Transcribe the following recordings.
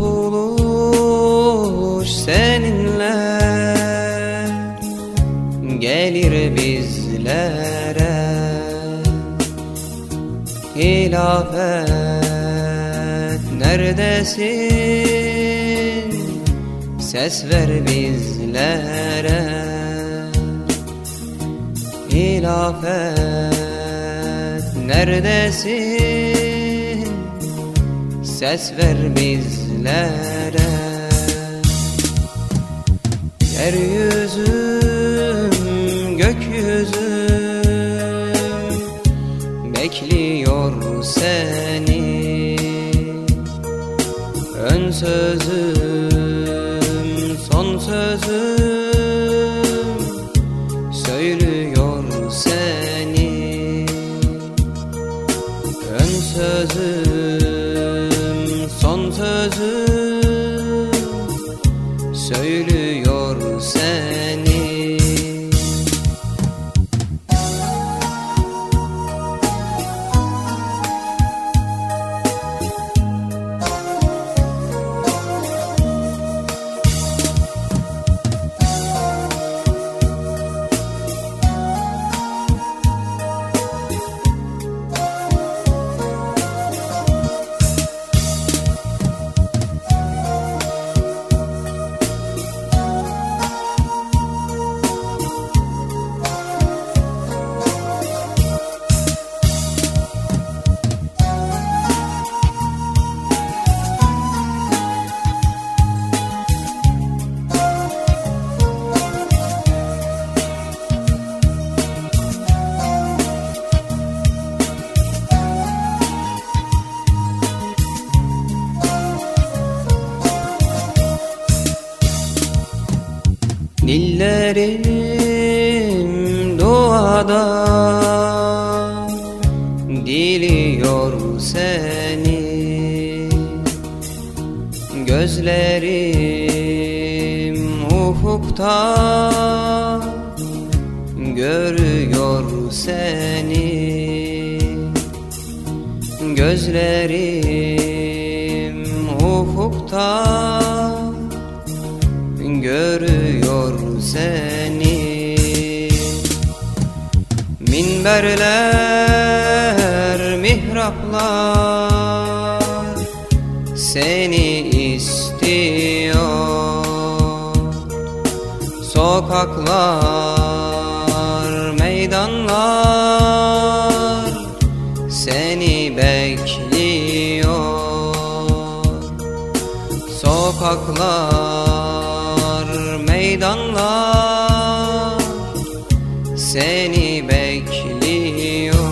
kurtuluş seninle gelir bizlere. Hilafet neredesin? Ses ver bizlere. Hilafet neredesin? Ses ver bizlere. Yeryüzüm, gökyüzüm bekliyor seni. Ön sözüm, son sözüm söylüyor seni. Ön sözüm, son sözüm söylüyor seni. Dillerim duada diliyor seni. Gözlerim ufukta görüyor seni. Gözlerim ufukta görüyor seni. Minberler, mihraplar seni istiyor. Sokaklar, meydanlar seni bekliyor. Sokaklar, meydanlar seni bekliyor.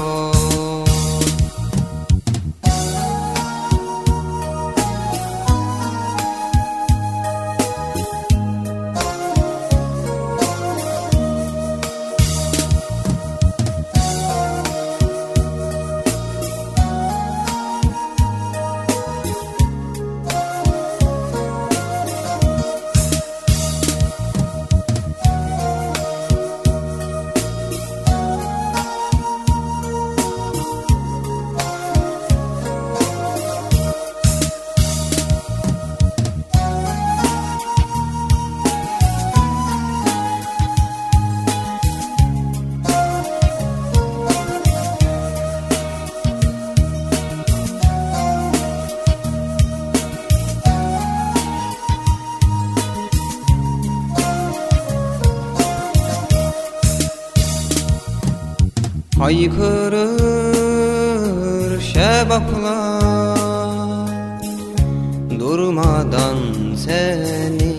Haykırır şebaplar durmadan seni.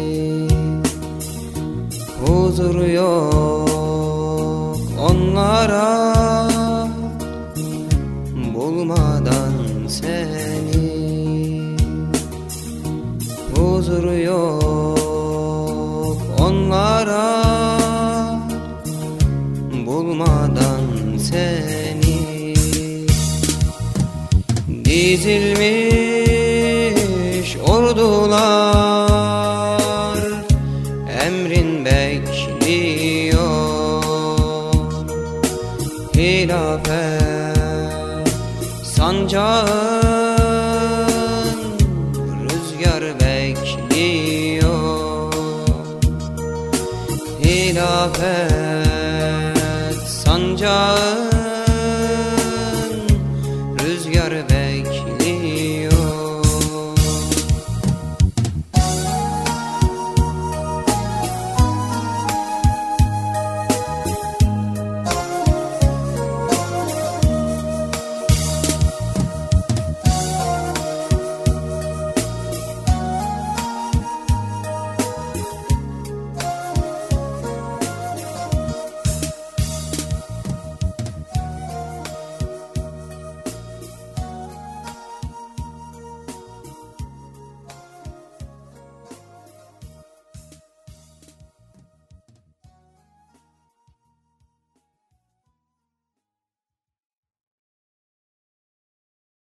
Huzur yok onlara bulmadan seni. Huzur yok onlara bulmadan seni. Dizilmiş ordular emrin bekliyor. Hilafet sancağın rüzgar bekliyor. Hilafet sancağı